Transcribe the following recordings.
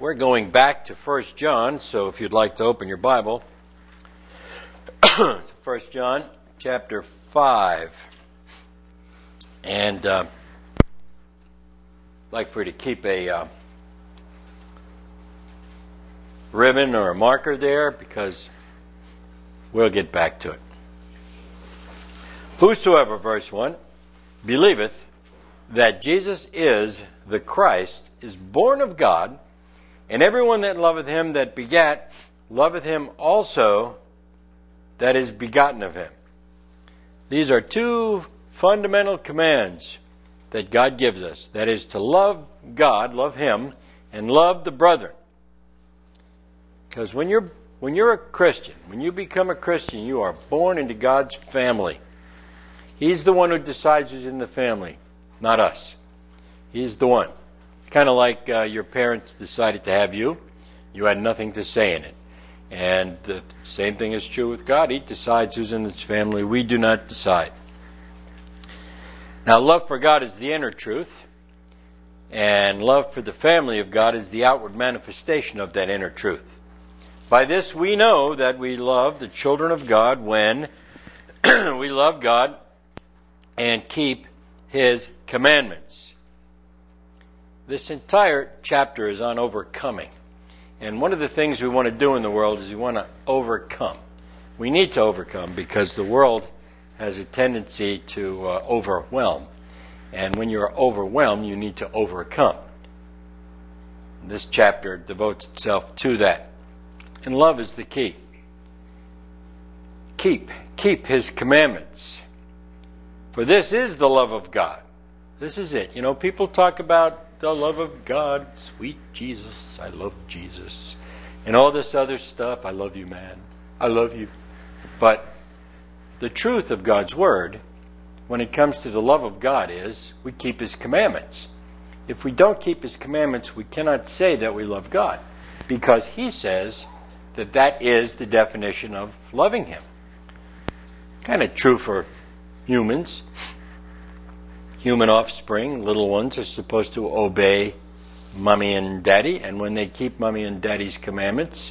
We're going back to 1 John, so if you'd like to open your Bible to 1 John chapter 5. And I'd like for you to keep a ribbon or a marker there because we'll get back to it. Whosoever, verse 1, believeth that Jesus is the Christ is born of God, and everyone that loveth him that begat loveth him also that is begotten of him. These are two fundamental commands that God gives us. That is to love God, love him, and love the brethren. Because when you're a Christian, when you become a Christian, you are born into God's family. He's the one who decides who's in the family, not us. He's the one. It's kind of like your parents decided to have you. You had nothing to say in it. And the same thing is true with God. He decides who's in his family. We do not decide. Now, love for God is the inner truth, and love for the family of God is the outward manifestation of that inner truth. By this we know that we love the children of God when we love God and keep his commandments. This entire chapter is on overcoming. And one of the things we want to do in the world is we want to overcome. We need to overcome because the world has a tendency to overwhelm. And when you're overwhelmed, you need to overcome. This chapter devotes itself to that. And love is the key. Keep his commandments. For this is the love of God. This is it. You know, people talk about the love of God, sweet Jesus, I love Jesus, and all this other stuff. I love you, man. I love you. But the truth of God's Word, when it comes to the love of God, is we keep his commandments. If we don't keep his commandments, we cannot say that we love God, because he says that that is the definition of loving him. Kind of true for humans. Human offspring, little ones, are supposed to obey mommy and daddy, and when they keep mommy and daddy's commandments,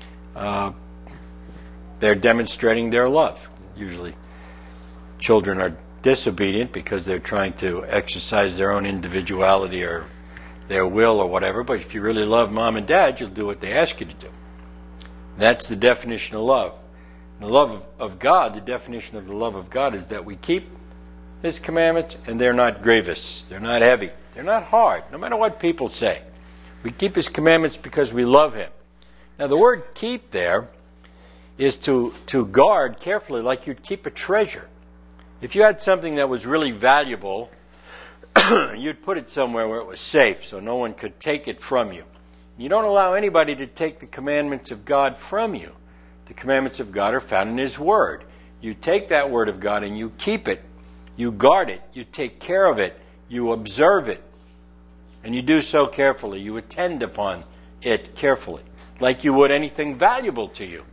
they're demonstrating their love. Usually children are disobedient because they're trying to exercise their own individuality or their will or whatever, but if you really love mom and dad, you'll do what they ask you to do. That's the definition of love. The love of God, the definition of the love of God is that we keep his commandments, and they're not grievous. They're not heavy. They're not hard, no matter what people say. We keep his commandments because we love him. Now, the word keep there is to guard carefully, like you'd keep a treasure. If you had something that was really valuable, you'd put it somewhere where it was safe so no one could take it from you. You don't allow anybody to take the commandments of God from you. The commandments of God are found in his word. You take that word of God and you keep it. You guard it, you take care of it, you observe it, and you do so carefully. You attend upon it carefully, like you would anything valuable to you.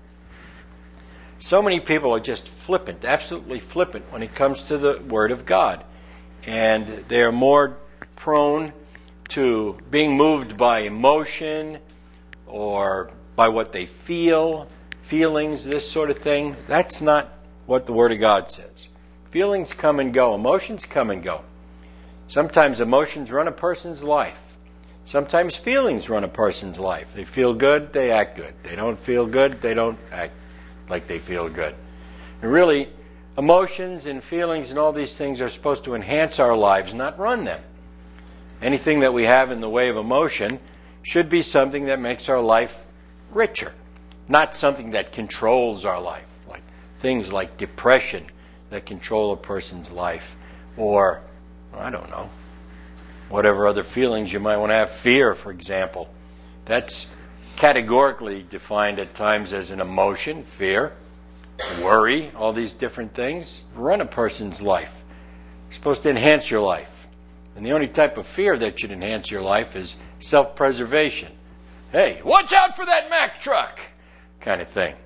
So many people are just flippant, absolutely flippant when it comes to the Word of God. And they are more prone to being moved by emotion or by what they feel, feelings, this sort of thing. That's not what the Word of God says. Feelings come and go. Emotions come and go. Sometimes emotions run a person's life. Sometimes feelings run a person's life. They feel good, they act good. They don't feel good, they don't act like they feel good. And really, emotions and feelings and all these things are supposed to enhance our lives, not run them. Anything that we have in the way of emotion should be something that makes our life richer, not something that controls our life, like things like depression that control a person's life, or, I don't know, whatever other feelings you might want to have. Fear, for example. That's categorically defined at times as an emotion, fear, worry, all these different things run a person's life. It's supposed to enhance your life. And the only type of fear that should enhance your life is self-preservation. Hey, watch out for that Mack truck, kind of thing.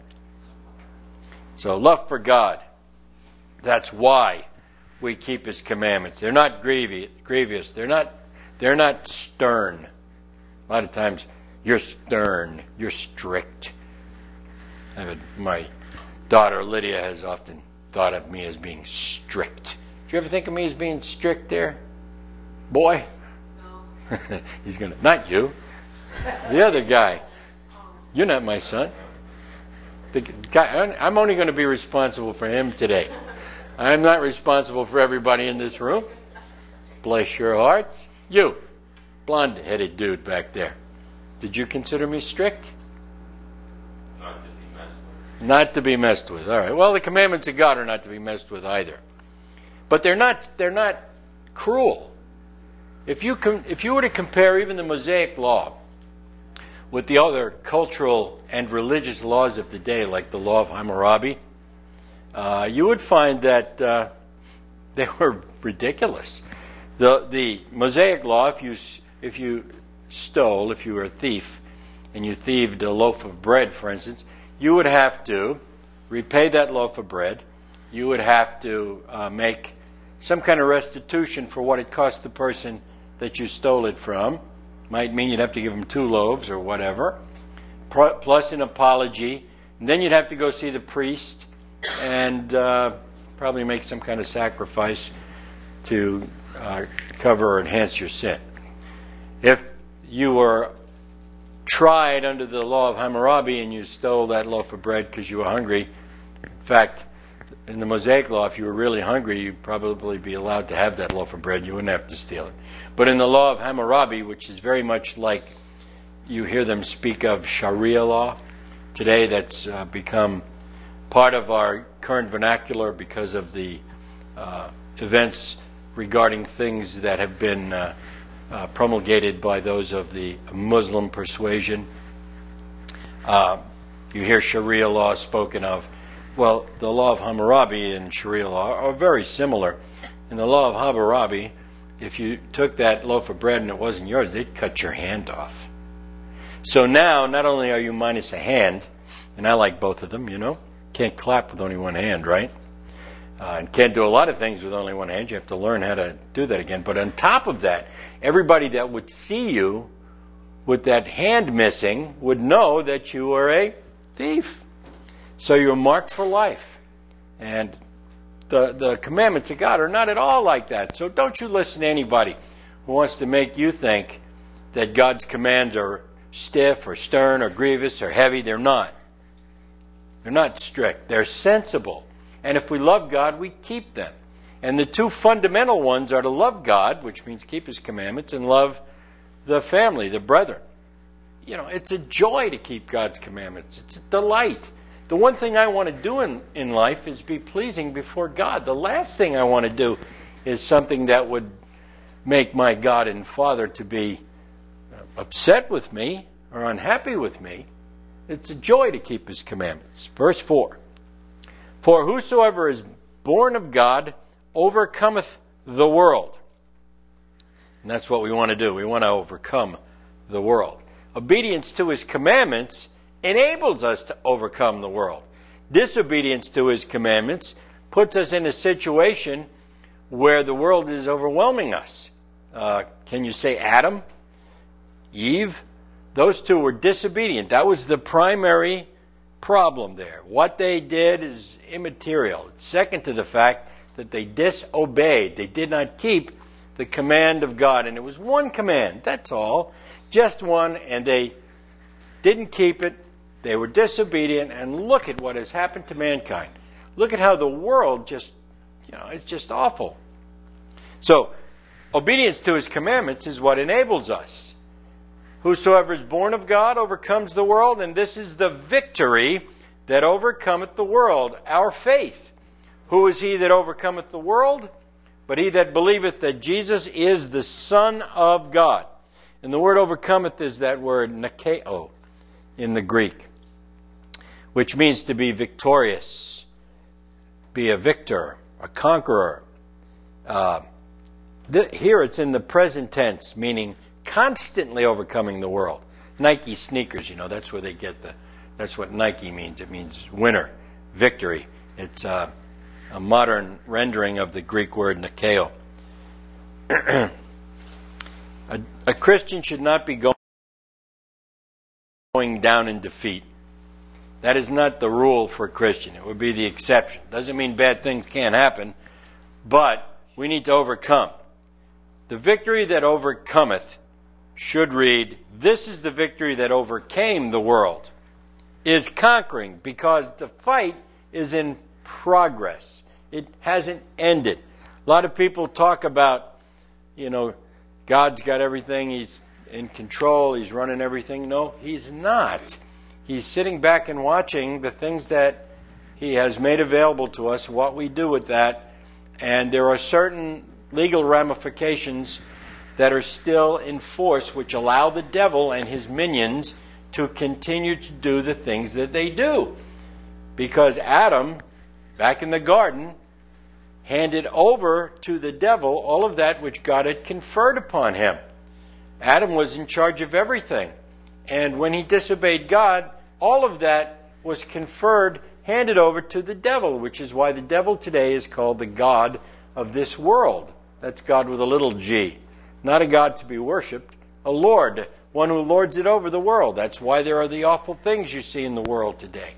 So love for God. That's why we keep his commandments. They're not grievous. They're not stern. A lot of times You're stern. You're strict. My daughter Lydia has often thought of me as being strict. Do you ever think of me as being strict there? Boy? No. He's going to... Not you. The other guy. You're not my son. The guy, I'm only going to be responsible for him today. I'm not responsible for everybody in this room. Bless your hearts. You, blonde-headed dude back there. Did you consider me strict? Not to be messed with. Not to be messed with. All right. Well, the commandments of God are not to be messed with either. But they're not cruel. If you were to compare even the Mosaic Law with the other cultural and religious laws of the day, like the law of Hammurabi, you would find that they were ridiculous. The Mosaic Law, if you stole, if you were a thief, and you thieved a loaf of bread, for instance, you would have to repay that loaf of bread. You would have to make some kind of restitution for what it cost the person that you stole it from. Might mean you'd have to give them 2 loaves or whatever, plus an apology. And then you'd have to go see the priest and probably make some kind of sacrifice to cover or enhance your sin. If you were tried under the law of Hammurabi and you stole that loaf of bread because you were hungry, in fact, in the Mosaic Law, if you were really hungry, you'd probably be allowed to have that loaf of bread. You wouldn't have to steal it. But in the law of Hammurabi, which is very much like you hear them speak of Sharia law, today that's become part of our current vernacular because of the events regarding things that have been promulgated by those of the Muslim persuasion. You hear Sharia law spoken of. Well, the law of Hammurabi and Sharia law are very similar. In the law of Hammurabi, if you took that loaf of bread and it wasn't yours, they'd cut your hand off. So now, not only are you minus a hand, and I like both of them, you know. Can't clap with only one hand, right? And can't do a lot of things with only one hand. You have to learn how to do that again. But on top of that, everybody that would see you with that hand missing would know that you were a thief. So you're marked for life. And the commandments of God are not at all like that. So don't you listen to anybody who wants to make you think that God's commands are stiff or stern or grievous or heavy. They're not. They're not strict. They're sensible. And if we love God, we keep them. And the 2 fundamental ones are to love God, which means keep His commandments, and love the family, the brethren. You know, it's a joy to keep God's commandments. It's a delight. The one thing I want to do in life is be pleasing before God. The last thing I want to do is something that would make my God and Father to be upset with me or unhappy with me. It's a joy to keep His commandments. Verse 4. For whosoever is born of God overcometh the world. And that's what we want to do. We want to overcome the world. Obedience to His commandments enables us to overcome the world. Disobedience to His commandments puts us in a situation where the world is overwhelming us. Can you say Adam? Eve? Those 2 were disobedient. That was the primary problem there. What they did is immaterial. It's second to the fact that they disobeyed. They did not keep the command of God. And it was one command, that's all. Just one, and they didn't keep it. They were disobedient, and look at what has happened to mankind. Look at how the world just, it's just awful. So, obedience to His commandments is what enables us. Whosoever is born of God overcomes the world, and this is the victory that overcometh the world, our faith. Who is he that overcometh the world? But he that believeth that Jesus is the Son of God. And the word overcometh is that word nikeo in the Greek, which means to be victorious, be a victor, a conqueror. Here it's in the present tense, meaning constantly overcoming the world. Nike sneakers, that's where they get that's what Nike means. It means winner, victory. It's a modern rendering of the Greek word nikeo. A Christian should not be going going down in defeat. That is not the rule for a Christian. It would be the exception. Doesn't mean bad things can't happen, but we need to overcome. The victory that overcometh should read, this is the victory that overcame the world, is conquering, because the fight is in progress. It hasn't ended. A lot of people talk about, God's got everything, He's in control, He's running everything. No, He's not. He's sitting back and watching the things that He has made available to us, what we do with that, and there are certain legal ramifications that are still in force which allow the devil and his minions to continue to do the things that they do. Because Adam, back in the garden, handed over to the devil all of that which God had conferred upon him. Adam was in charge of everything. And when he disobeyed God, all of that was conferred, handed over to the devil, which is why the devil today is called the god of this world. That's God with a little g. Not a God to be worshipped, a Lord, one who lords it over the world. That's why there are the awful things you see in the world today.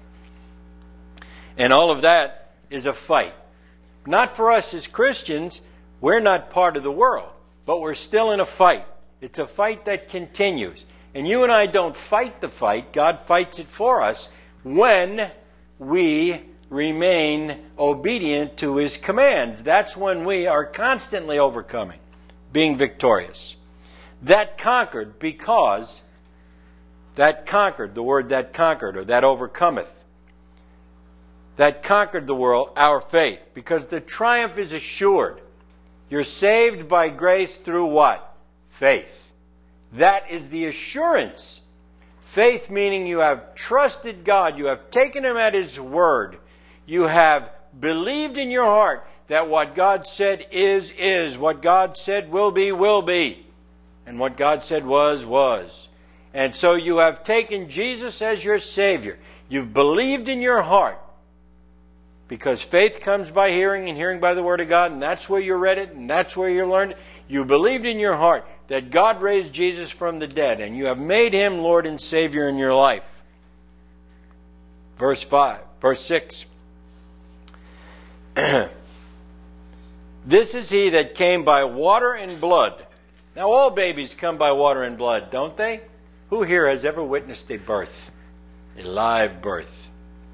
And all of that is a fight. Not for us as Christians. We're not part of the world, but we're still in a fight. It's a fight that continues. And you and I don't fight the fight. God fights it for us when we remain obedient to His commands. That's when we are constantly overcoming, being victorious. That conquered, because that conquered, the word that conquered, or that overcometh, that conquered the world, our faith, because the triumph is assured. You're saved by grace through what? Faith. That is the assurance. Faith meaning you have trusted God, you have taken Him at His word, you have believed in your heart that what God said is, what God said will be, and what God said was. And so you have taken Jesus as your Savior. You've believed in your heart, because faith comes by hearing, and hearing by the Word of God, and that's where you read it, and that's where you learned it. You believed in your heart that God raised Jesus from the dead, and you have made Him Lord and Savior in your life. Verse 6. This is He that came by water and blood. Now all babies come by water and blood, don't they? Who here has ever witnessed a birth? A live birth?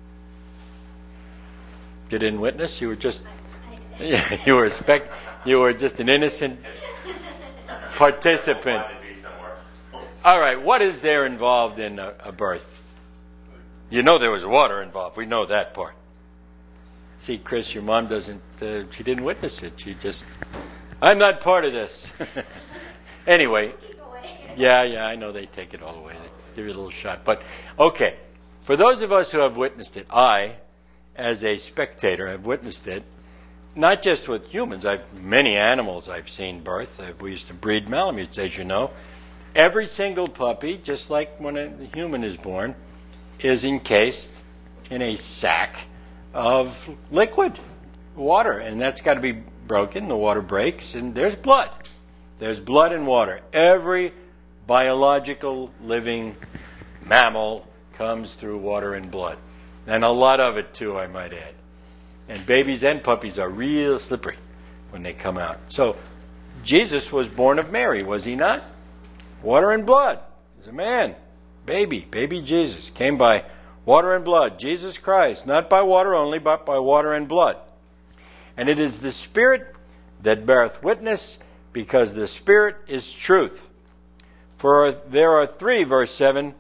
You didn't witness? You were just... you were just an innocent participant. All right, what is there involved in a birth? You know there was water involved. We know that part. See, Chris, your mom doesn't, she didn't witness it. She just, I'm not part of this. Anyway, yeah, I know they take it all away. They give you a little shot. But, okay, for those of us who have witnessed it, I, as a spectator, have witnessed it, not just with humans. Many animals I've seen birth. We used to breed Malamutes, as you know. Every single puppy, just like when a human is born, is encased in a sack of liquid, water. And that's got to be broken. The water breaks, and there's blood. There's blood and water. Every biological living mammal comes through water and blood. And a lot of it, too, I might add. And babies and puppies are real slippery when they come out. So, Jesus was born of Mary, was He not? Water and blood. He's a man. Baby Jesus. Came by water and blood. Jesus Christ. Not by water only, but by water and blood. And it is the Spirit that beareth witness, because the Spirit is truth. For there are three, verse 7,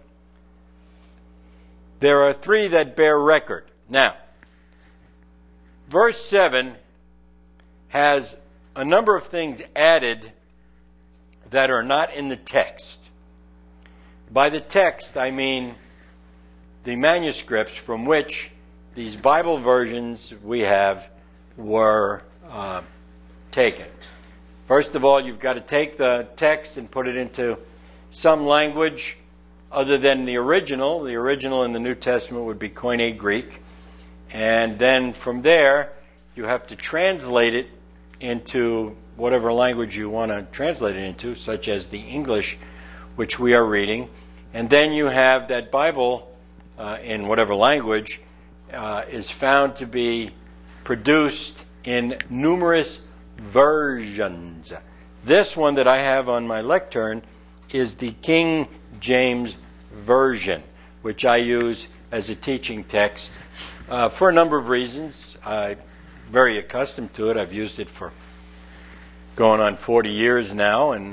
there are three that bear record. Now, verse 7 has a number of things added that are not in the text. By the text, I mean the manuscripts from which these Bible versions we have were taken. First of all, you've got to take the text and put it into some language other than the original. The original in the New Testament would be Koine Greek. And then from there, you have to translate it into whatever language you want to translate it into, such as the English, which we are reading. And then you have that Bible in whatever language is found to be produced in numerous versions. This one that I have on my lectern is the King James Version, which I use as a teaching text for a number of reasons. I'm very accustomed to it. I've used it for going on 40 years now, and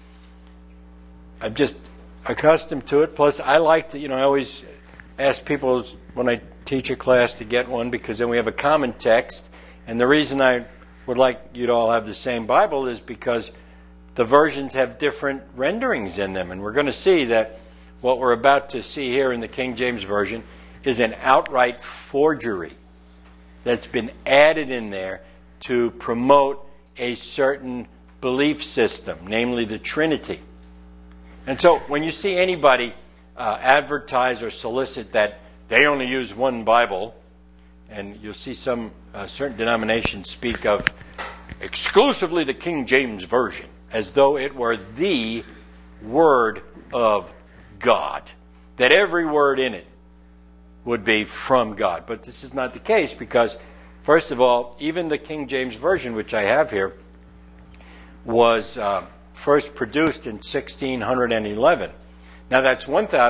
I'm just accustomed to it. Plus, I like to, I always ask people when I teach a class to get one, because then we have a common text. And the reason I would like you to all have the same Bible is because the versions have different renderings in them. And we're going to see that what we're about to see here in the King James Version is an outright forgery that's been added in there to promote a certain belief system, namely the Trinity. And so when you see anybody advertise or solicit that they only use one Bible, and you'll see some certain denominations speak of exclusively the King James Version, as though it were the Word of God, that every word in it would be from God. But this is not the case, because, first of all, even the King James Version, which I have here, was first produced in 1611. Now that's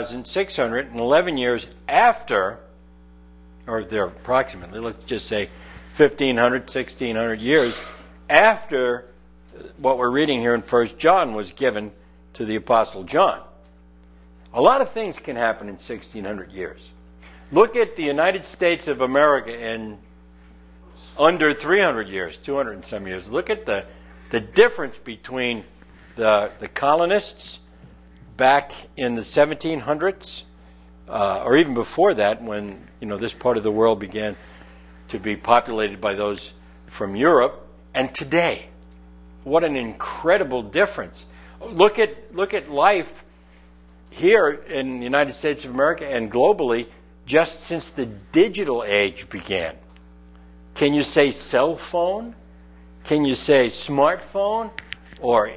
1,611 years after, or they're approximately, let's just say 1,500, 1,600 years after what we're reading here in 1 John was given to the Apostle John. A lot of things can happen in 1,600 years. Look at the United States of America in under 300 years, 200 and some years. Look at the difference between the colonists back in the 1700s, or even before that, when this part of the world began to be populated by those from Europe, and today. What an incredible difference! Look at life here in the United States of America and globally just since the digital age began. Can you say cell phone? Can you say smartphone? Or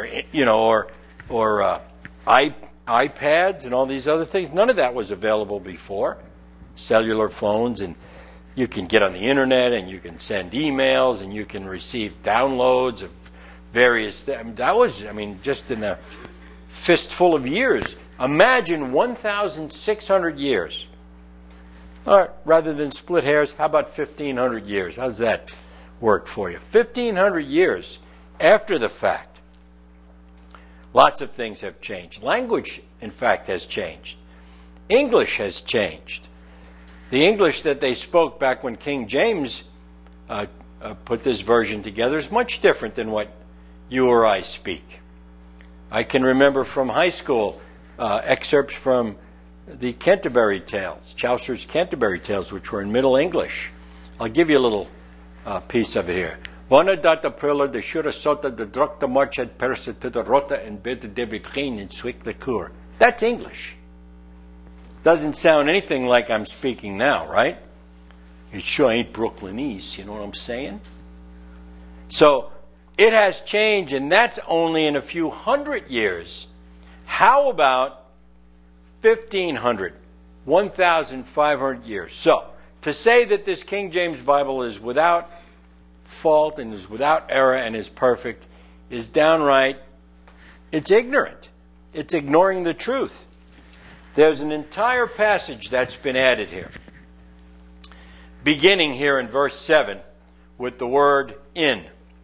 iPads and all these other things? None of that was available before. Cellular phones, and you can get on the internet, and you can send emails, and you can receive downloads of various things. That was, just in a fistful of years. Imagine 1,600 years. All right, rather than split hairs, how about 1,500 years? How's that work for you? 1,500 years after the fact. Lots of things have changed. Language, in fact, has changed. English has changed. The English that they spoke back when King James put this version together is much different than what you or I speak. I can remember from high school excerpts from the Canterbury Tales, Chaucer's Canterbury Tales, which were in Middle English. I'll give you a little piece of it here. Wanna data perla de shura sota de drakta marched persa to the rota and bid the debitrin and swick the cur. That's English. Doesn't sound anything like I'm speaking now, right? It sure ain't Brooklynese, you know what I'm saying? So it has changed, and that's only in a few hundred years. How about 1,500, 1,500 years? So to say that this King James Bible is without fault and is without error and is perfect is downright, it's ignorant. It's ignoring the truth. There's an entire passage that's been added here, beginning here in verse 7 with the word in.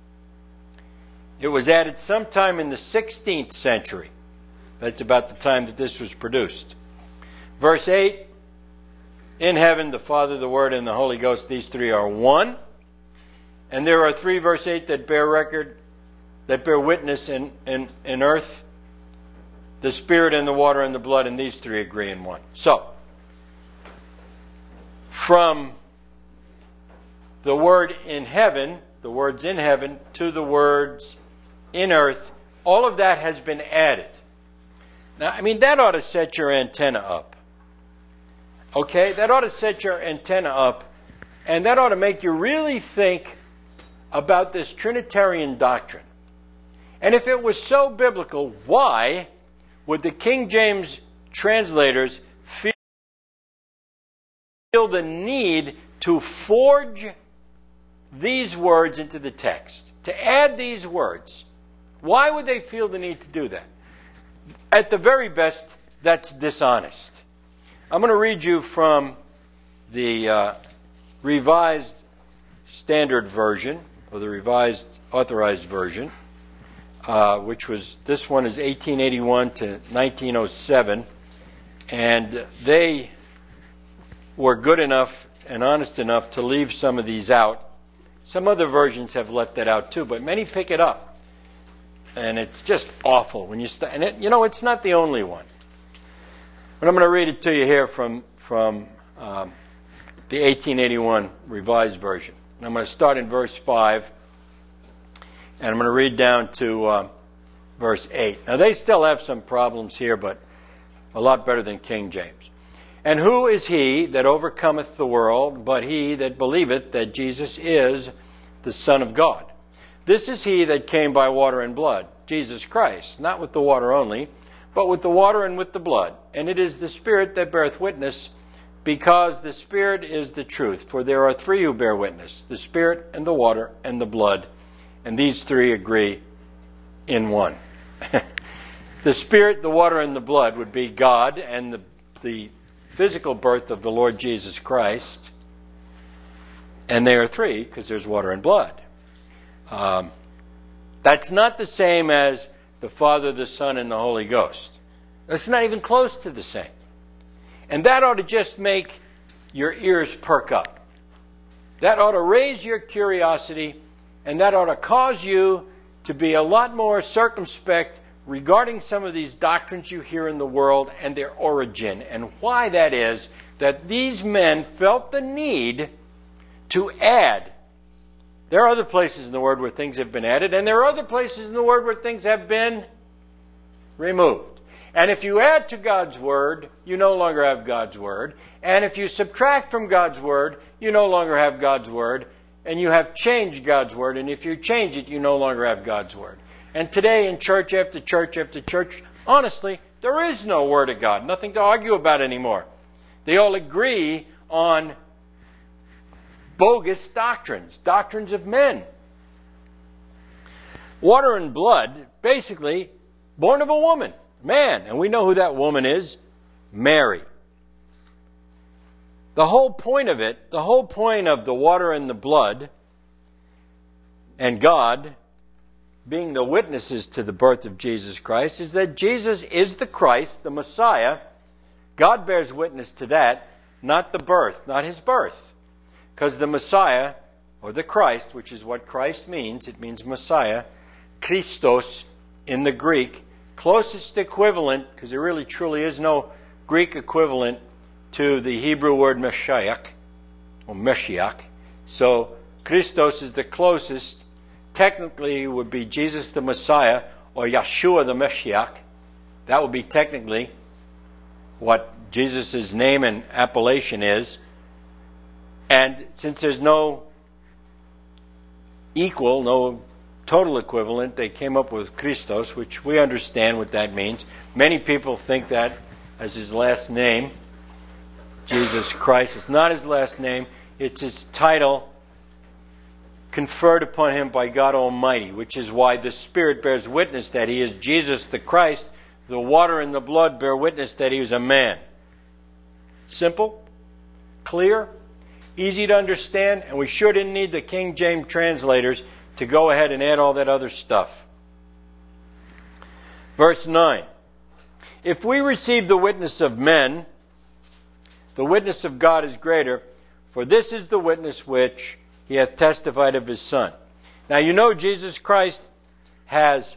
It was added sometime in the 16th century. That's about the time that this was produced. Verse 8, in heaven, the Father, the Word, and the Holy Ghost, these three are one. And there are three, verse 8, that bear record, that bear witness in earth, the Spirit and the water and the blood, and these three agree in one. So, from the word in heaven, the words in heaven, to the words in earth, all of that has been added. Now, that ought to set your antenna up. Okay? That ought to set your antenna up, and that ought to make you really think about this Trinitarian doctrine. And if it was so biblical, why would the King James translators feel the need to forge these words into the text, to add these words. Why would they feel the need to do that? At the very best, that's dishonest. I'm going to read you from the Revised Standard Version, or the Revised Authorized Version, this one is 1881 to 1907, and they were good enough and honest enough to leave some of these out. Some other versions have left that out too, but many pick it up. And it's just awful when you and it's not the only one. But I'm going to read it to you here from the 1881 Revised Version. And I'm going to start in verse 5, and I'm going to read down to verse 8. Now, they still have some problems here, but a lot better than King James. And who is he that overcometh the world, but he that believeth that Jesus is the Son of God? This is he that came by water and blood, Jesus Christ, not with the water only, but with the water and with the blood. And it is the Spirit that beareth witness, because the Spirit is the truth. For there are three who bear witness, the Spirit and the water and the blood, and these three agree in one. The Spirit, the water, and the blood would be God and the physical birth of the Lord Jesus Christ. And they are three because there's water and blood. That's not the same as the Father, the Son, and the Holy Ghost. That's not even close to the same. And that ought to just make your ears perk up. That ought to raise your curiosity, and that ought to cause you to be a lot more circumspect regarding some of these doctrines you hear in the world and their origin, and why that is that these men felt the need to add. There are other places in the Word where things have been added, and there are other places in the Word where things have been removed. And if you add to God's Word, you no longer have God's Word. And if you subtract from God's Word, you no longer have God's Word. And you have changed God's Word. And if you change it, you no longer have God's Word. And today in church after church after church, honestly, there is no Word of God. Nothing to argue about anymore. They all agree on bogus doctrines, doctrines of men. Water and blood, basically, born of a woman, man. And we know who that woman is, Mary. The whole point of it, the whole point of the water and the blood, and God being the witnesses to the birth of Jesus Christ, is that Jesus is the Christ, the Messiah. God bears witness to that, not the birth, not his birth. Because the Messiah, or the Christ, which is what Christ means, it means Messiah, Christos in the Greek, closest equivalent, because there really truly is no Greek equivalent to the Hebrew word Mashiach, or Meshiach. So Christos is the closest. Technically, it would be Jesus the Messiah, or Yeshua the Meshiach. That would be technically what Jesus' name and appellation is. And since there's no equal, no total equivalent, they came up with Christos, which we understand what that means. Many people think that as his last name, Jesus Christ. It's not his last name, it's his title conferred upon him by God Almighty, which is why the Spirit bears witness that he is Jesus the Christ. The water and the blood bear witness that he was a man. Simple, clear, easy to understand, and we sure didn't need the King James translators to go ahead and add all that other stuff. Verse 9. If we receive the witness of men, the witness of God is greater, for this is the witness which he hath testified of his Son. Now you know Jesus Christ has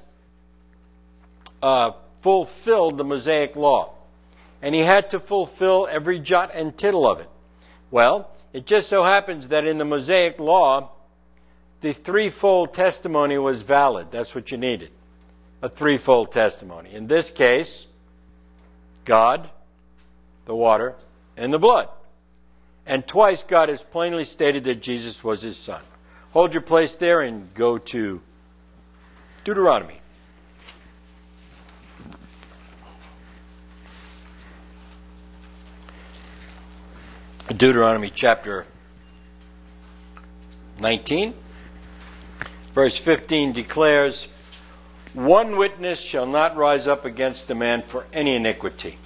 fulfilled the Mosaic law. And he had to fulfill every jot and tittle of it. Well, it just so happens that in the Mosaic law, the threefold testimony was valid. That's what you needed. A threefold testimony. In this case, God, the water, and the blood. And twice God has plainly stated that Jesus was his Son. Hold your place there and go to Deuteronomy. Deuteronomy chapter 19, verse 15 declares, "One witness shall not rise up against a man for any iniquity,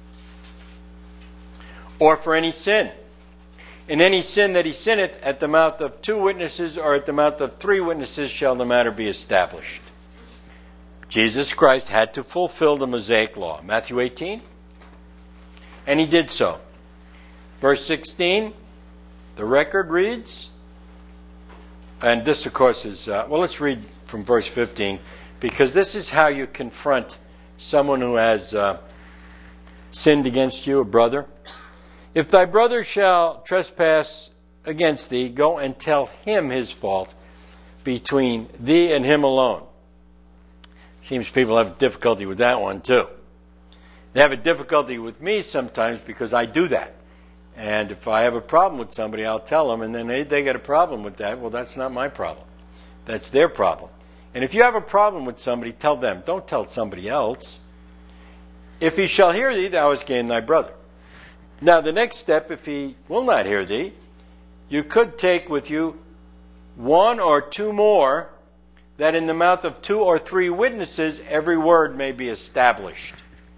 or for any sin. In any sin that he sinneth, at the mouth of 2 witnesses or at the mouth of 3 witnesses shall the matter be established." Jesus Christ had to fulfill the Mosaic law. Matthew 18. And he did so. Verse 16, the record reads, and this, of course, is, let's read from verse 15, because this is how you confront someone who has sinned against you, a brother. "If thy brother shall trespass against thee, go and tell him his fault between thee and him alone." Seems people have difficulty with that one, too. They have a difficulty with me sometimes because I do that. And if I have a problem with somebody, I'll tell them, and then they get a problem with that. Well, that's not my problem. That's their problem. And if you have a problem with somebody, tell them. Don't tell somebody else. "If he shall hear thee, thou hast gained thy brother." Now, the next step, if he will not hear thee, you could take with you 1 or 2 more, that in the mouth of 2 or 3 witnesses every word may be established.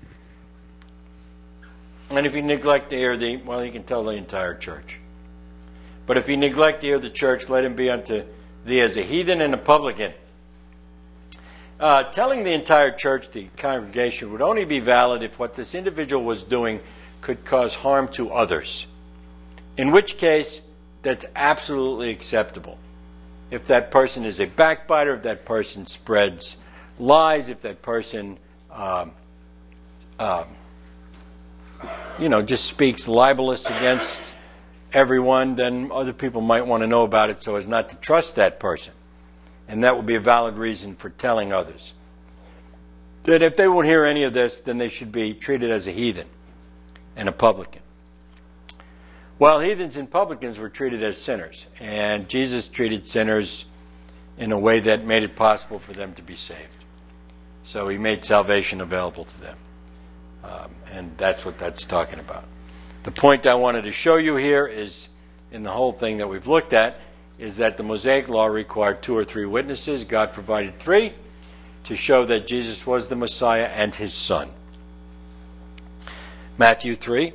And if he neglect to hear thee, well, he can tell the entire church. But if he neglect to hear the church, let him be unto thee as a heathen and a publican. Telling the entire church, the congregation, would only be valid if what this individual was doing could cause harm to others. In which case, that's absolutely acceptable. If that person is a backbiter, if that person spreads lies, if that person just speaks libelous against everyone, then other people might want to know about it so as not to trust that person. And that would be a valid reason for telling others. That if they won't hear any of this, then they should be treated as a heathen and a publican. Well, heathens and publicans were treated as sinners, and Jesus treated sinners in a way that made it possible for them to be saved. So he made salvation available to them. And that's what that's talking about. The point I wanted to show you here is, in the whole thing that we've looked at, is that the Mosaic law required 2 or 3 witnesses. God provided 3 to show that Jesus was the Messiah and his Son. Matthew 3.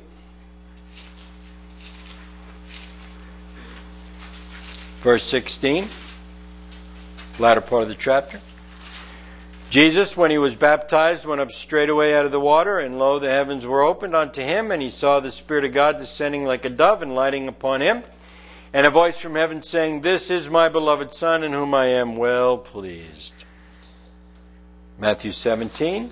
Verse 16. Latter part of the chapter. "Jesus, when he was baptized, went up straightway out of the water, and lo, the heavens were opened unto him, and he saw the Spirit of God descending like a dove and lighting upon him. And a voice from heaven saying, This is my beloved Son, in whom I am well pleased." Matthew 17.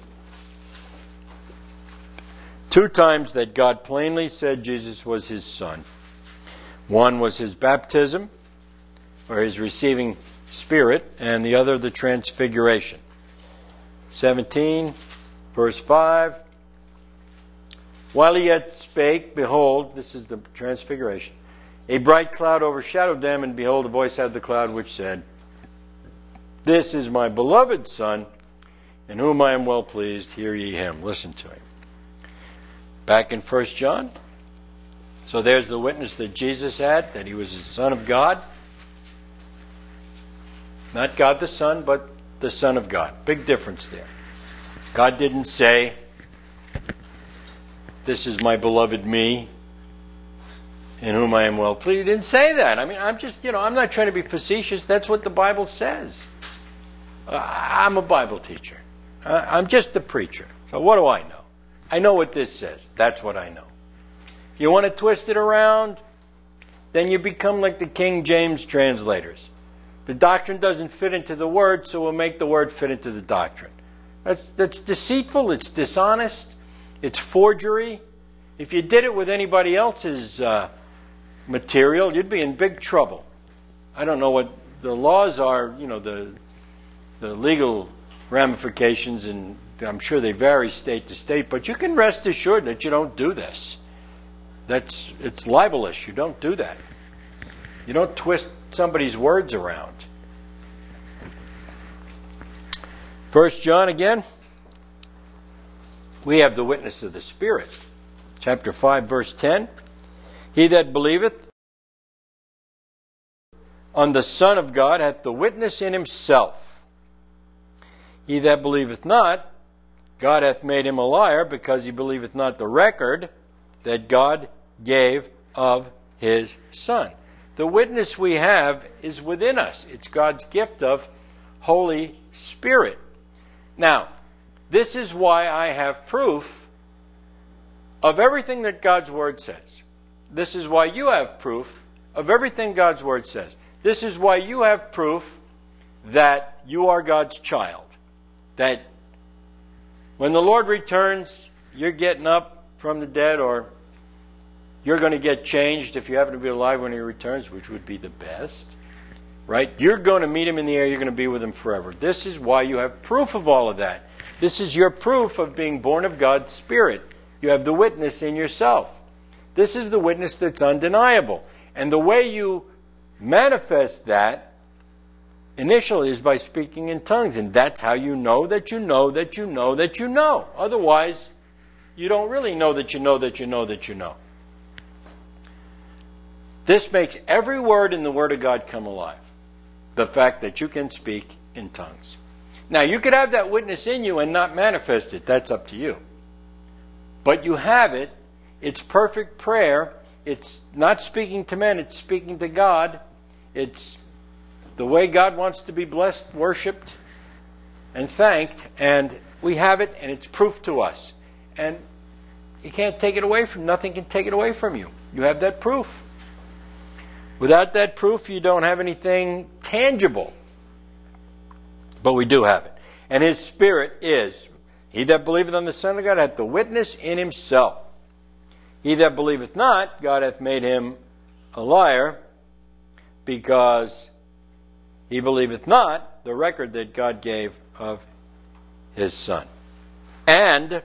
2 times that God plainly said Jesus was his Son. One was his baptism, or his receiving Spirit, and the other the transfiguration. 17, verse 5. "While he yet spake, behold," this is the transfiguration, "a bright cloud overshadowed them, and behold, a voice out of the cloud which said, This is my beloved Son, in whom I am well pleased. Hear ye him." Listen to him. Back in 1 John. So there's the witness that Jesus had, that he was the Son of God. Not God the Son, but the Son of God. Big difference there. God didn't say, "This is my beloved me, in whom I am well pleased." He didn't say that. I mean, I'm not trying to be facetious. That's what the Bible says. I'm a Bible teacher. I'm just a preacher. So what do I know? I know what this says. That's what I know. You want to twist it around? Then you become like the King James translators. The doctrine doesn't fit into the word, so we'll make the word fit into the doctrine. That's deceitful. It's dishonest. It's forgery. If you did it with anybody else's material, you'd be in big trouble. I don't know what the laws are, the legal ramifications, and I'm sure they vary state to state, but you can rest assured that you don't do this. It's libelous. You don't do that. You don't twist somebody's words around. 1 John again. We have the witness of the Spirit. Chapter 5, verse 10. He that believeth on the Son of God hath the witness in himself. He that believeth not, God hath made him a liar, because he believeth not the record that God gave of his Son. The witness we have is within us. It's God's gift of Holy Spirit. Now, this is why I have proof of everything that God's Word says. This is why you have proof of everything God's Word says. This is why you have proof that you are God's child. That when the Lord returns, you're getting up from the dead, or you're going to get changed if you happen to be alive when He returns, which would be the best. Right? You're going to meet Him in the air. You're going to be with Him forever. This is why you have proof of all of that. This is your proof of being born of God's Spirit. You have the witness in yourself. This is the witness that's undeniable. And the way you manifest that initially is by speaking in tongues. And that's how you know that you know that you know that you know. Otherwise, you don't really know that you know that you know that you know. This makes every word in the Word of God come alive. The fact that you can speak in tongues. Now, you could have that witness in you and not manifest it. That's up to you. But you have it. It's perfect prayer. It's not speaking to men. It's speaking to God. It's the way God wants to be blessed, worshipped, and thanked. And we have it, and it's proof to us. And you can't take it away from, nothing can take it away from you. You have that proof. Without that proof, you don't have anything tangible. But we do have it. And His Spirit is, he that believeth on the Son of God hath the witness in himself. He that believeth not, God hath made him a liar, because he believeth not the record that God gave of His Son. And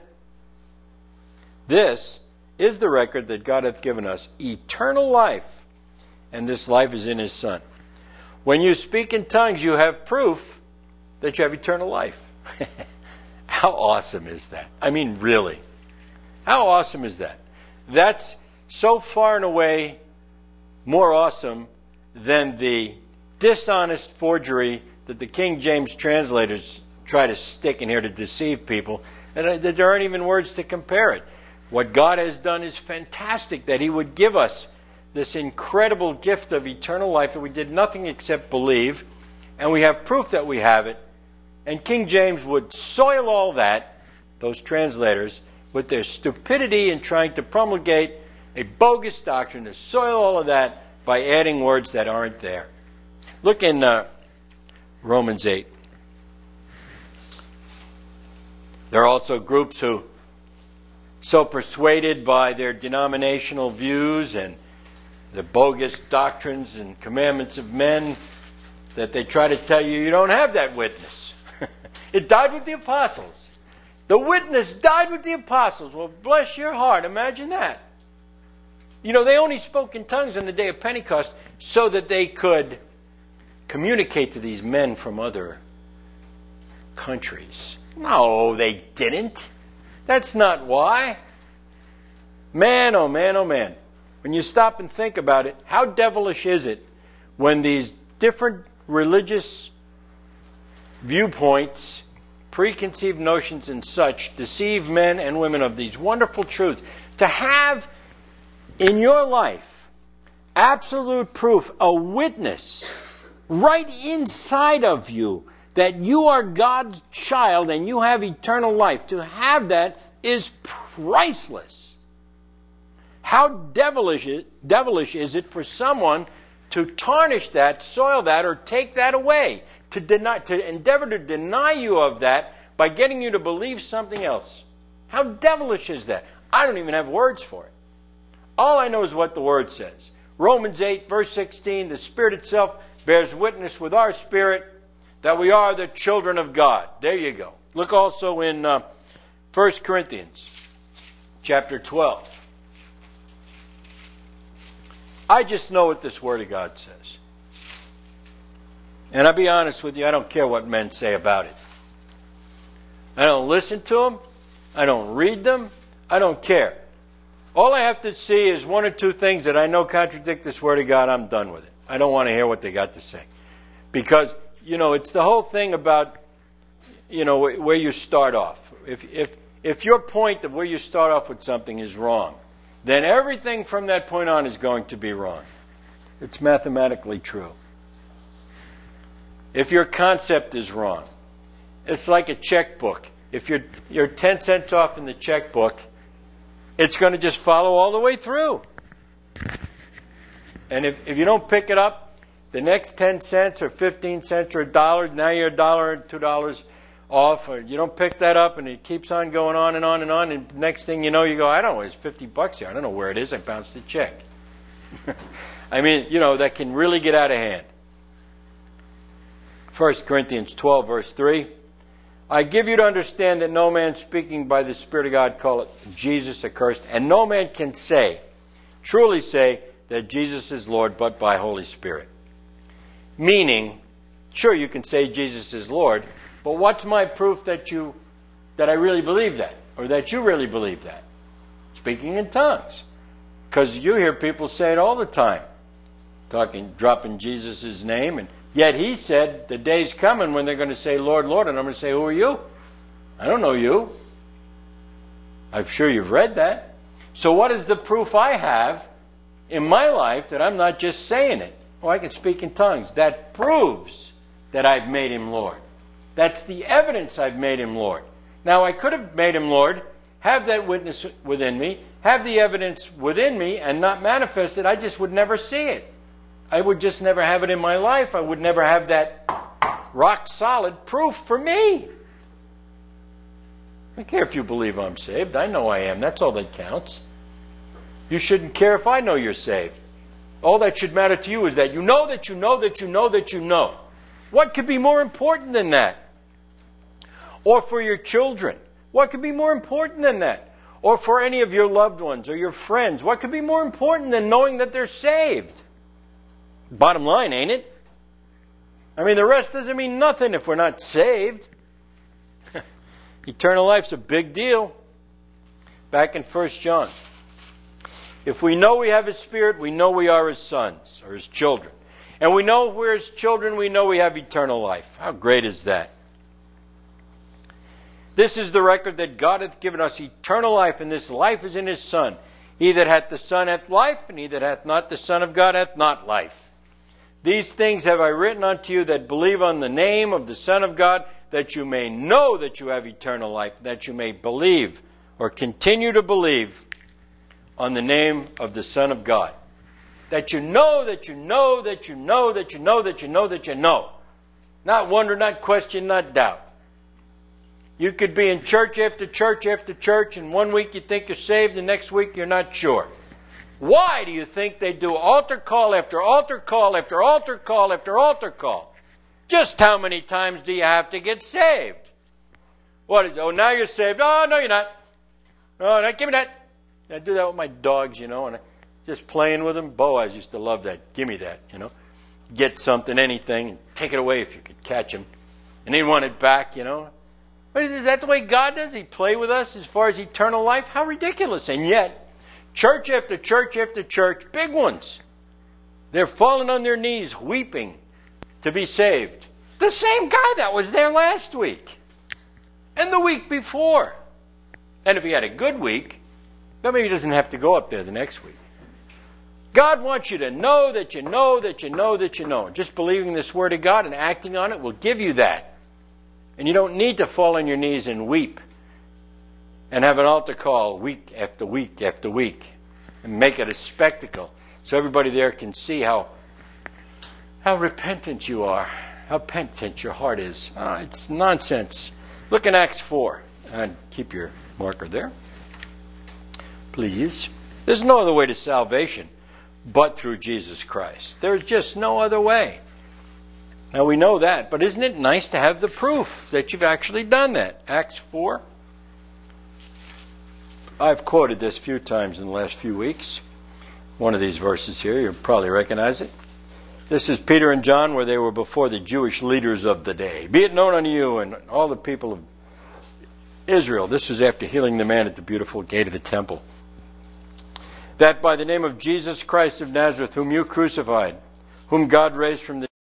this is the record that God hath given us, eternal life, and this life is in His Son. When you speak in tongues, you have proof that you have eternal life. How awesome is that? I mean, really. How awesome is that? That's so far and away more awesome than the dishonest forgery that the King James translators try to stick in here to deceive people, and that there aren't even words to compare it. What God has done is fantastic, that He would give us this incredible gift of eternal life that we did nothing except believe, and we have proof that we have it. And King James would soil all that, those translators, with their stupidity in trying to promulgate a bogus doctrine, to soil all of that by adding words that aren't there. Look in Romans 8. There are also groups who, so persuaded by their denominational views and the bogus doctrines and commandments of men, that they try to tell you don't have that witness. It died with the apostles. The witness died with the apostles. Well, bless your heart. Imagine that. You know, they only spoke in tongues on the day of Pentecost so that they could communicate to these men from other countries. No, they didn't. That's not why. Man, oh man, oh man. When you stop and think about it, how devilish is it when these different religious viewpoints, preconceived notions and such deceive men and women of these wonderful truths. To have in your life absolute proof, a witness right inside of you that you are God's child and you have eternal life, to have that is priceless. How devilish is it for someone to tarnish that, soil that, or take that away? To endeavor to deny you of that by getting you to believe something else. How devilish is that? I don't even have words for it. All I know is what the Word says. Romans 8, verse 16, the Spirit itself bears witness with our spirit that we are the children of God. There you go. Look also in 1 Corinthians chapter 12. I just know what this Word of God says. And I'll be honest with you, I don't care what men say about it. I don't listen to them. I don't read them. I don't care. All I have to see is one or two things that I know contradict this Word of God. I'm done with it. I don't want to hear what they got to say. Because, it's the whole thing about, where you start off. If your point of where you start off with something is wrong, then everything from that point on is going to be wrong. It's mathematically true. If your concept is wrong, it's like a checkbook. If you're 10 cents off in the checkbook, it's going to just follow all the way through. And if you don't pick it up, the next 10 cents or 15 cents or $1, now you're $1 or $2 off, or you don't pick that up, and it keeps on going on and on and on, and next thing you know, you go, I don't know, it's $50 here. I don't know where it is. I bounced the check. I mean, that can really get out of hand. 1 Corinthians 12, verse 3. I give you to understand that no man speaking by the Spirit of God calleth Jesus accursed, and no man can truly say, that Jesus is Lord, but by Holy Spirit. Meaning, sure, you can say Jesus is Lord, but what's my proof that I really believe that, or that you really believe that? Speaking in tongues. Because you hear people say it all the time, dropping Jesus' name, and yet he said the day's coming when they're going to say, Lord, Lord, and I'm going to say, who are you? I don't know you. I'm sure you've read that. So what is the proof I have in my life that I'm not just saying it? Oh, I can speak in tongues. That proves that I've made him Lord. That's the evidence I've made him Lord. Now, I could have made him Lord, have that witness within me, have the evidence within me, and not manifest it. I just would never see it. I would just never have it in my life. I would never have that rock solid proof for me. I don't care if you believe I'm saved. I know I am. That's all that counts. You shouldn't care if I know you're saved. All that should matter to you is that you know that you know that you know that you know. What could be more important than that? Or for your children. What could be more important than that? Or for any of your loved ones or your friends. What could be more important than knowing that they're saved? Bottom line, ain't it? I mean, the rest doesn't mean nothing if we're not saved. Eternal life's a big deal. Back in 1 John. If we know we have His Spirit, we know we are His sons or His children. And we know we're His children, we know we have eternal life. How great is that? This is the record that God hath given us eternal life, and this life is in His Son. He that hath the Son hath life, and he that hath not the Son of God hath not life. These things have I written unto you that believe on the name of the Son of God, that you may know that you have eternal life, that you may believe or continue to believe on the name of the Son of God. That you know, that you know, that you know, that you know, that you know, that you know. Not wonder, not question, not doubt. You could be in church after church after church, and one week you think you're saved, the next week you're not sure. Why do you think they do altar call after altar call after altar call after altar call? Just how many times do you have to get saved? What is it? Oh, now you're saved. Oh, no, you're not. Oh, no, give me that. I do that with my dogs, and I just playing with them. Boaz used to love that. Give me that, Get something, anything, and take it away if you could catch him. And he'd want it back, But is that the way God does? He play with us as far as eternal life? How ridiculous. And yet, church after church after church, big ones, they're falling on their knees weeping to be saved. The same guy that was there last week. And the week before. And if he had a good week, then maybe he doesn't have to go up there the next week. God wants you to know that you know that you know that you know. Just believing this Word of God and acting on it will give you that. And you don't need to fall on your knees and weep and have an altar call week after week after week and make it a spectacle so everybody there can see how repentant you are, how penitent your heart is. It's nonsense. Look in Acts 4 and keep your marker there. Please. There's no other way to salvation but through Jesus Christ. There's just no other way. Now we know that, but isn't it nice to have the proof that you've actually done that? Acts 4. I've quoted this a few times in the last few weeks. One of these verses here, you'll probably recognize it. This is Peter and John where they were before the Jewish leaders of the day. Be it known unto you and all the people of Israel. This is after healing the man at the beautiful gate of the temple. that by the name of Jesus Christ of Nazareth, whom you crucified, whom God raised from the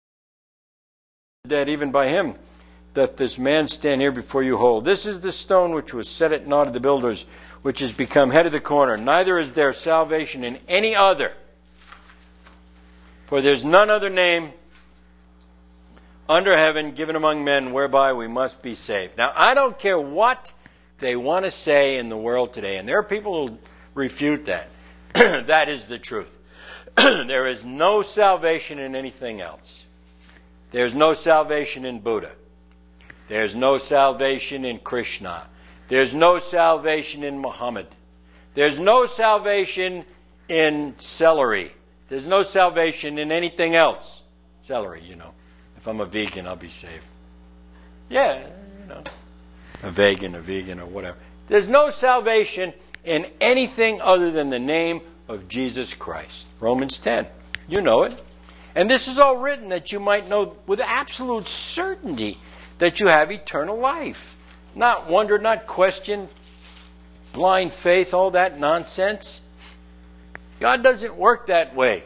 dead, even by him doth this man stand here before you whole. This is the stone which was set at naught of the builders, which has become head of the corner. Neither is there salvation in any other. For there's none other name under heaven given among men whereby we must be saved. Now, I don't care what they want to say in the world today, and there are people who refute that. That is the truth. There is no salvation in anything else. There's no salvation in Buddha. There's no salvation in Krishna. There's no salvation in Muhammad. There's no salvation in celery. There's no salvation in anything else. Celery, you know. If I'm a vegan, I'll be saved. Yeah, you know. A vegan, or whatever. There's no salvation in anything other than the name of Jesus Christ. Romans 10. You know it. And this is all written that you might know with absolute certainty that you have eternal life. Not wonder, not question, blind faith, all that nonsense. God doesn't work that way.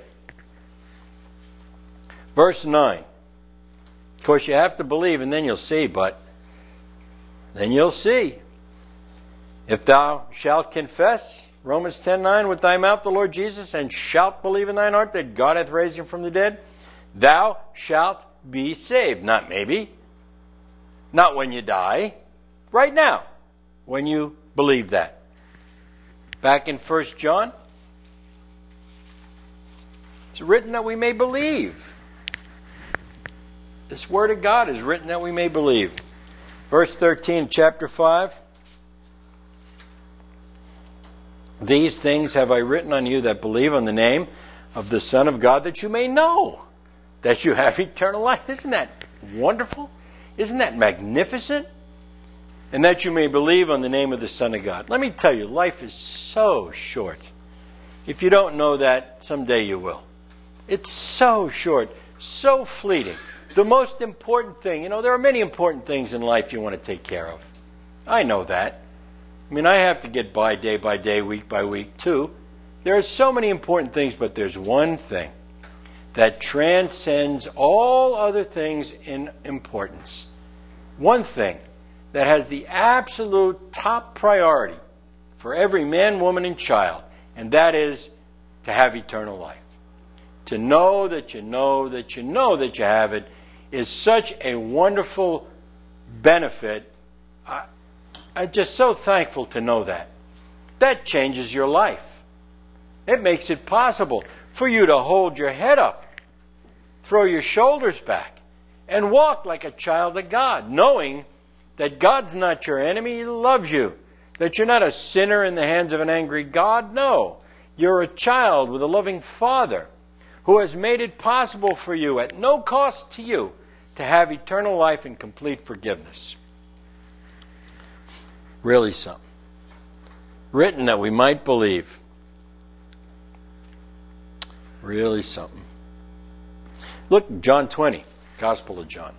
Verse 9. Of course, you have to believe and then you'll see, but then you'll see. If thou shalt confess, Romans 10:9, with thy mouth the Lord Jesus, and shalt believe in thine heart that God hath raised him from the dead, thou shalt be saved. Not maybe. Not when you die. Right now, when you believe that. Back in 1 John, it's written that we may believe. This word of God is written that we may believe. Verse 13, chapter 5. These things have I written on you that believe on the name of the Son of God, that you may know that you have eternal life. Isn't that wonderful? Isn't that magnificent? And that you may believe on the name of the Son of God. Let me tell you, life is so short. If you don't know that, someday you will. It's so short, so fleeting. The most important thing, you know, there are many important things in life you want to take care of. I know that. I mean, I have to get by day, week by week, too. There are so many important things, but there's one thing that transcends all other things in importance. One thing that has the absolute top priority for every man, woman, and child, and that is to have eternal life. To know that you know that you know that you have it is such a wonderful benefit. I'm just so thankful to know that. That changes your life. It makes it possible for you to hold your head up, throw your shoulders back, and walk like a child of God, knowing that God's not your enemy. He loves you. That you're not a sinner in the hands of an angry God. No. You're a child with a loving Father who has made it possible for you at no cost to you to have eternal life and complete forgiveness. Really something. Written that we might believe. Really something. Look, John 20, Gospel of John.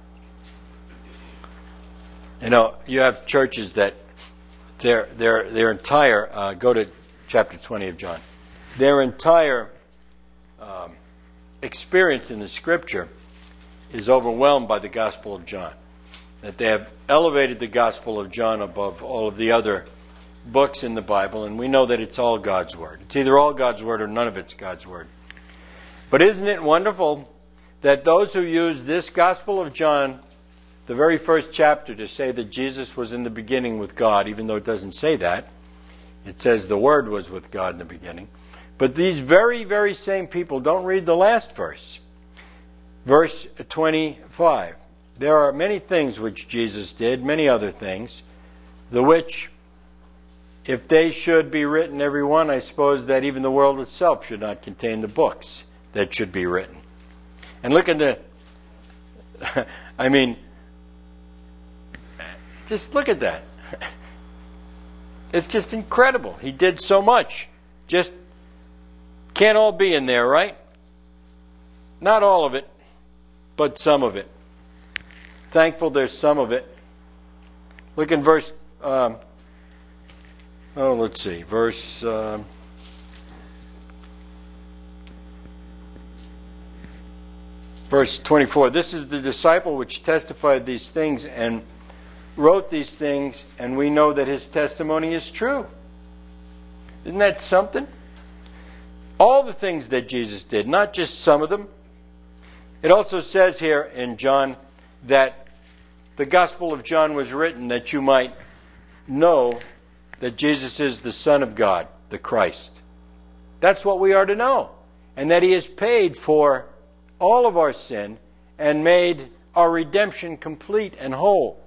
You know, you have churches that their entire, go to chapter 20 of John, their entire experience in the Scripture is overwhelmed by the Gospel of John. That they have elevated the Gospel of John above all of the other books in the Bible, and we know that it's all God's Word. It's either all God's Word or none of it's God's Word. But isn't it wonderful that those who use this Gospel of John, the very first chapter, to say that Jesus was in the beginning with God, even though it doesn't say that. It says the Word was with God in the beginning. But these very, very same people don't read the last verse. Verse 25. There are many things which Jesus did, many other things, the which, if they should be written, every one, I suppose that even the world itself should not contain the books that should be written. And look at the, I mean, just look at that. It's just incredible. He did so much. Just can't all be in there, right? Not all of it, but some of it. Thankful there's some of it. Look in verse, verse Verse 24, this is the disciple which testified these things and wrote these things, and we know that his testimony is true. Isn't that something? All the things that Jesus did, not just some of them. It also says here in John that the Gospel of John was written that you might know that Jesus is the Son of God, the Christ. That's what we are to know. And that he has paid for all of our sin and made our redemption complete and whole.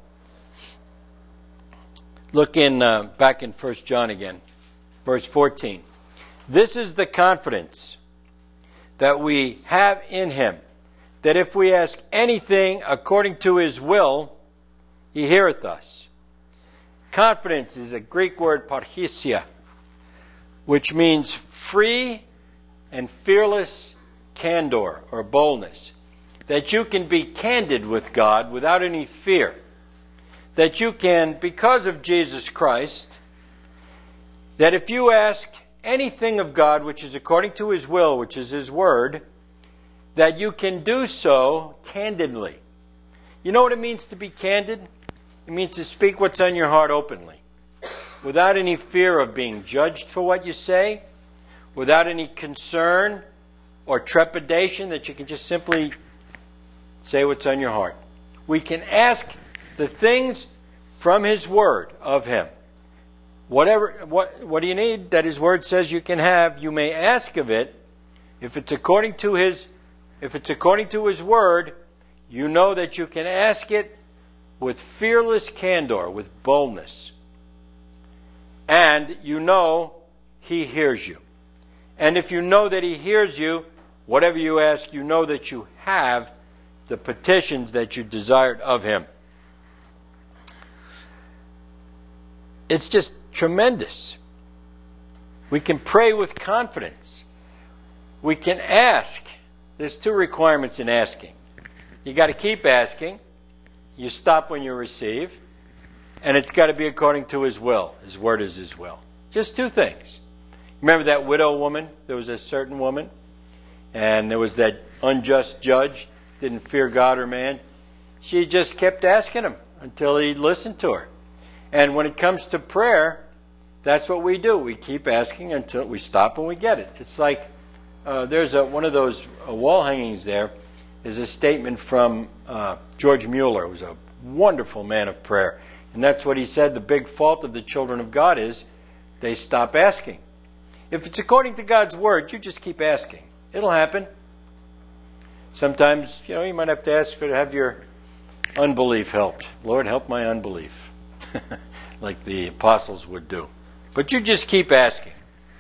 Look back in 1 John again, verse 14. This is the confidence that we have in him, that if we ask anything according to his will, he heareth us. Confidence is a Greek word, parrhesia, which means free and fearless candor or boldness. That you can be candid with God without any fear. That you can, because of Jesus Christ, that if you ask anything of God which is according to his will, which is his word, that you can do so candidly. You know what it means to be candid? It means to speak what's on your heart openly, without any fear of being judged for what you say, without any concern or trepidation, that you can just simply say what's on your heart. We can ask the things from his word of him. What do you need that his word says you can have? You may ask of it. If it's according to his word, you know that you can ask it with fearless candor, with boldness. And you know he hears you. And if you know that he hears you, whatever you ask, you know that you have the petitions that you desired of him. It's just tremendous. We can pray with confidence. We can ask. There's two requirements in asking. You got to keep asking. You stop when you receive. And it's got to be according to his will. His word is his will. Just two things. Remember that widow woman? There was a certain woman. And there was that unjust judge. Didn't fear God or man. She just kept asking him until he listened to her. And when it comes to prayer, that's what we do. We keep asking until we stop and we get it. It's like there's one of those wall hangings there is a statement from George Mueller, who was a wonderful man of prayer. And that's what he said. The big fault of the children of God is they stop asking. If it's according to God's word, you just keep asking. It'll happen. Sometimes, you might have to ask to have your unbelief helped. Lord, help my unbelief. Like the apostles would do. But you just keep asking.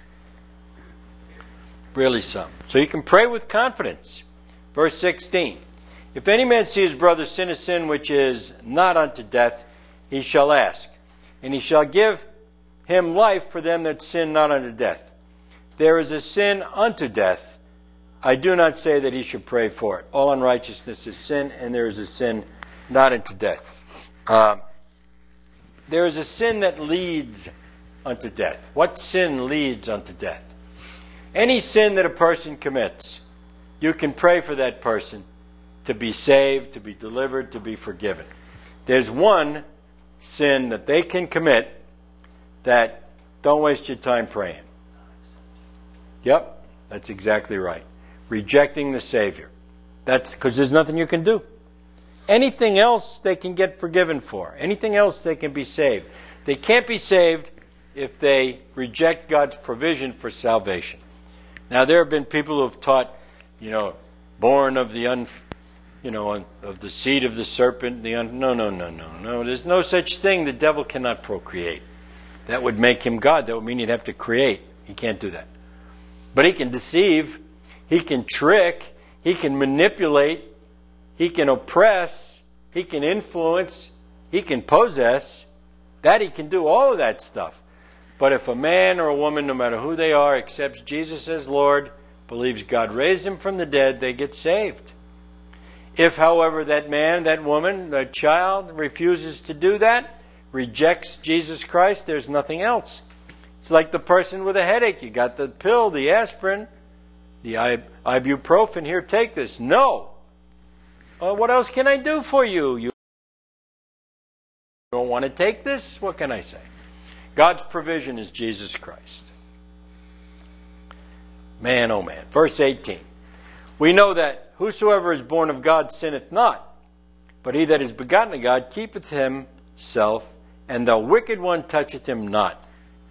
Really some. So you can pray with confidence. Verse 16. If any man see his brother sin a sin which is not unto death, he shall ask. And he shall give him life for them that sin not unto death. There is a sin unto death. I do not say that he should pray for it. All unrighteousness is sin, and there is a sin not unto death. There is a sin that leads unto death. What sin leads unto death? Any sin that a person commits, you can pray for that person to be saved, to be delivered, to be forgiven. There's one sin that they can commit that don't waste your time praying. Yep, that's exactly right. Rejecting the Savior. That's because there's nothing you can do. Anything else they can get forgiven for. Anything else they can be saved. They can't be saved if they reject God's provision for salvation. Now there have been people who have taught, born of the of the seed of the serpent. No. There's no such thing. The devil cannot procreate. That would make him God. That would mean he'd have to create. He can't do that. But he can deceive. He can trick. He can manipulate. He can oppress. He can influence. He can possess. That he can do, all of that stuff. But if a man or a woman, no matter who they are, accepts Jesus as Lord, believes God raised him from the dead, they get saved. If, however, that man, that woman, that child refuses to do that, rejects Jesus Christ, there's nothing else. It's like the person with a headache. You got the pill, the aspirin, the ibuprofen. Here, take this. No. What else can I do for you? You don't want to take this? What can I say? God's provision is Jesus Christ. Man, oh man. Verse 18. We know that whosoever is born of God sinneth not, but he that is begotten of God keepeth himself, and the wicked one toucheth him not.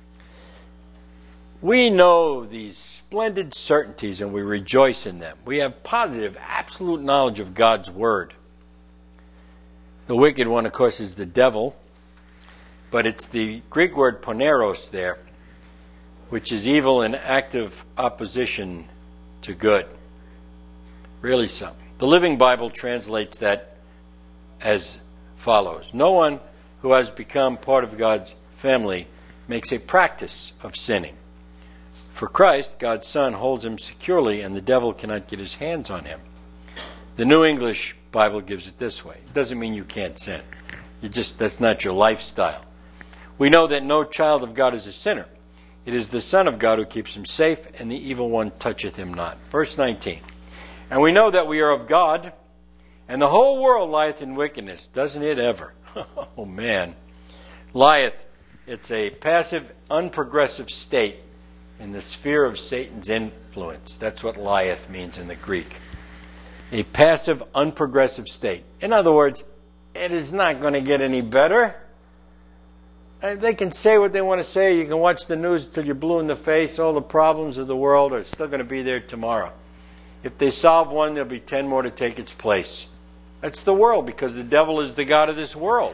We know these splendid certainties and we rejoice in them. We have positive, absolute knowledge of God's Word. The wicked one, of course, is the devil, but it's the Greek word poneros there, which is evil in active opposition to good. Really something. The Living Bible translates that as follows. No one who has become part of God's family makes a practice of sinning. For Christ, God's Son, holds him securely, and the devil cannot get his hands on him. The New English Bible gives it this way. It doesn't mean you can't sin. That's not your lifestyle. We know that no child of God is a sinner. It is the Son of God who keeps him safe, and the evil one toucheth him not. Verse 19. And we know that we are of God, and the whole world lieth in wickedness. Doesn't it ever? Oh, man. Lieth. It's a passive, unprogressive state in the sphere of Satan's influence. That's what lieth means in the Greek. A passive, unprogressive state. In other words, it is not going to get any better. They can say what they want to say. You can watch the news till you're blue in the face. All the problems of the world are still going to be there tomorrow. If they solve one, there'll be 10 more to take its place. That's the world, because the devil is the god of this world.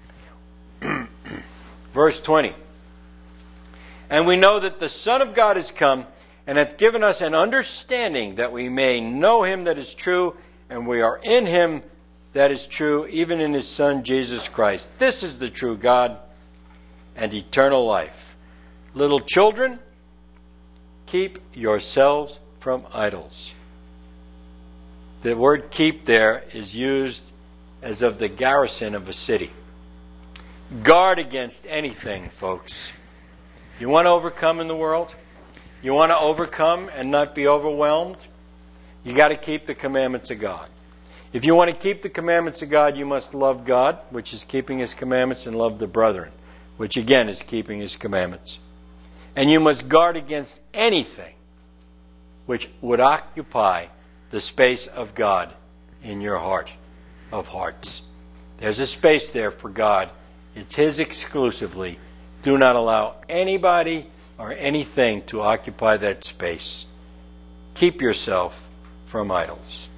Verse 20. And we know that the Son of God is come, and hath given us an understanding that we may know him that is true, and we are in him that is true, even in his Son Jesus Christ. This is the true God and eternal life. Little children, keep yourselves from idols. The word keep there is used as of the garrison of a city. Guard against anything, folks. You want to overcome in the world? You want to overcome and not be overwhelmed? You got to keep the commandments of God. If you want to keep the commandments of God, you must love God, which is keeping his commandments, and love the brethren, which again is keeping his commandments. And you must guard against anything which would occupy the space of God in your heart of hearts. There's a space there for God. It's his exclusively. Do not allow anybody or anything to occupy that space. Keep yourself from idols.